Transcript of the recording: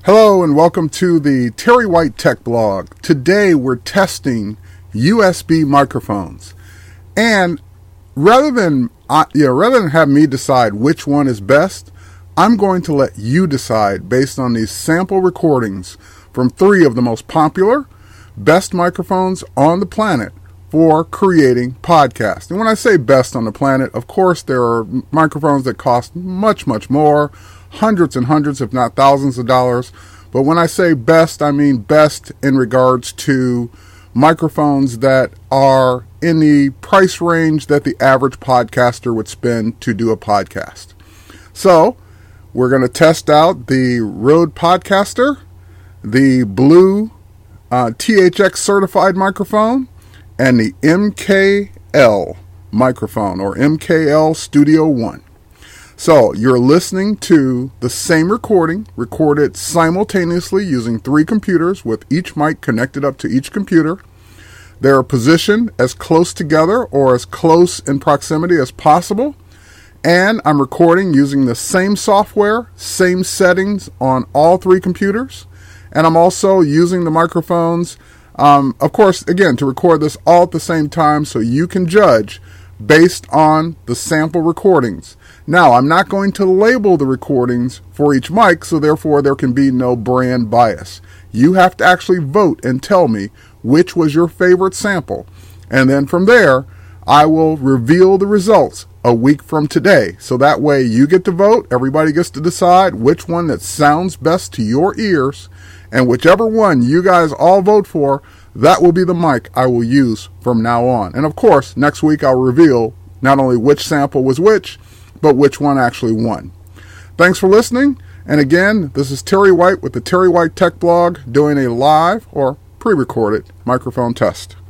Hello and welcome to the Terry White Tech Blog. Today we're testing USB microphones. And rather than have me decide which one is best, I'm going to let you decide based on these sample recordings from 3 of the most popular, best microphones on the planet for creating podcasts. And when I say best on the planet, of course there are microphones that cost much, much more, hundreds and hundreds, if not thousands of dollars. But when I say best, I mean best in regards to microphones that are in the price range that the average podcaster would spend to do a podcast. So we're going to test out the Rode Podcaster, the Blue THX certified microphone, and the MKL microphone, or MKL Studio One. So you're listening to the same recording, recorded simultaneously using 3 computers with each mic connected up to each computer. They're positioned as close together or as close in proximity as possible. And I'm recording using the same software, same settings on all 3 computers. And I'm also using the microphones, of course, again, to record this all at the same time so you can judge based on the sample recordings. Now, I'm not going to label the recordings for each mic, so therefore there can be no brand bias. You have to actually vote and tell me which was your favorite sample. And then from there, I will reveal the results a week from today. So that way you get to vote, everybody gets to decide which one that sounds best to your ears, and whichever one you guys all vote for, that will be the mic I will use from now on. And of course, next week I'll reveal not only which sample was which, but which one actually won. Thanks for listening. And again, this is Terry White with the Terry White Tech Blog doing a live or pre-recorded microphone test.